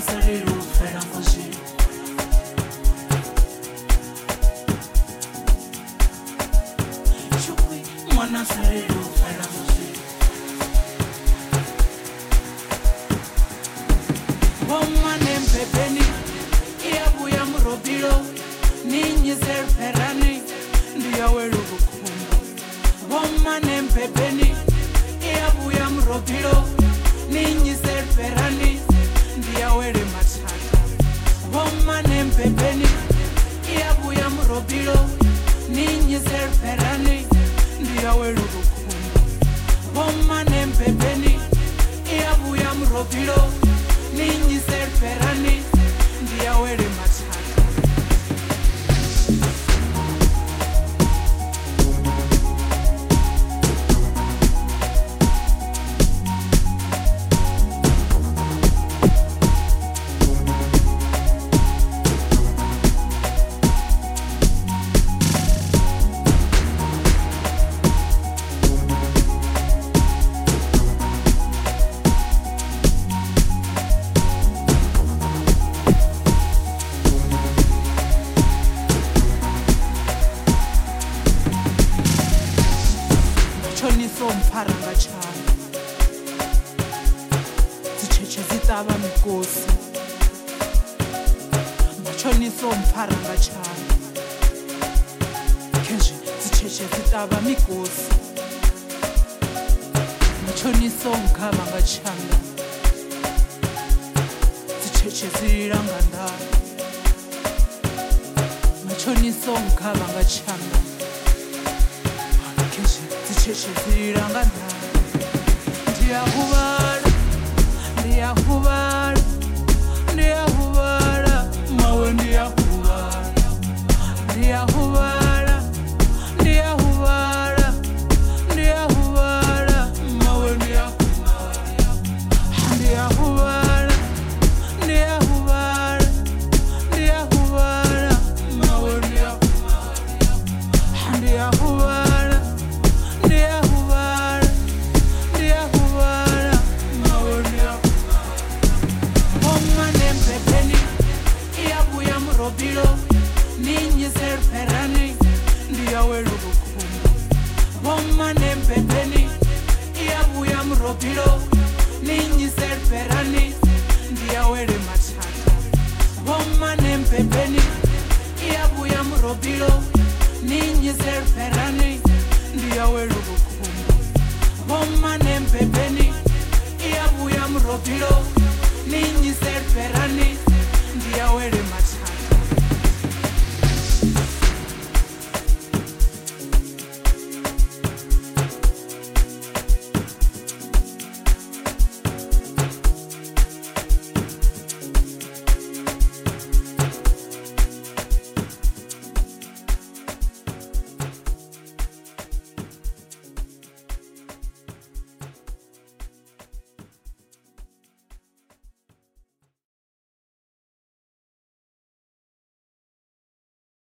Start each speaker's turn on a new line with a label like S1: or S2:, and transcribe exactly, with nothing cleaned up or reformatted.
S1: saliru fera ngoshi Chukwi mwana saliru fera ngoshi Woma nempepeni Iabuya murobilo Ninyi serferani Ndiya welu bukumba Woma nempepeni Iabuya murobilo Ninyi serferani Ndiya wele matata Woma nempepeni Iabuya murobilo Ninyi serferani Ndiya welu bukumba Woma nempepeni Iabuya murobilo Ninyi serferani Ndiya wele matata Somparanga chana Zicheche zitaba mikosi Machoni somparanga chana Kenji zicheche zitaba mikosi Machoni somkamanga chana Zicheche ziranga ndani Machoni somkamanga chana Zicheche ziranga ndani Ndiyahubara Ndiyahubara Ndiyahubara Mawe ndiyahubara Ndiyahubara Ndiyahubara Ndiyahubara Mawe ndiyahubara Ndiyahubara Ndiyahubara Ndiyahubara Mawe ndiyahubara Ndiyahubara Robilo, ninyi serferani, ndiya welu bukumba. Woma nempepeni, iabuya mrobilo, ninyi serferani, ndiya wele matata. Woma nempepeni, iabuya mrobilo, ninyi serferani, ndiya welu bukumba. Woma nempepeni, iabuya mrobilo, ninyi serferani, ndiya wele matata.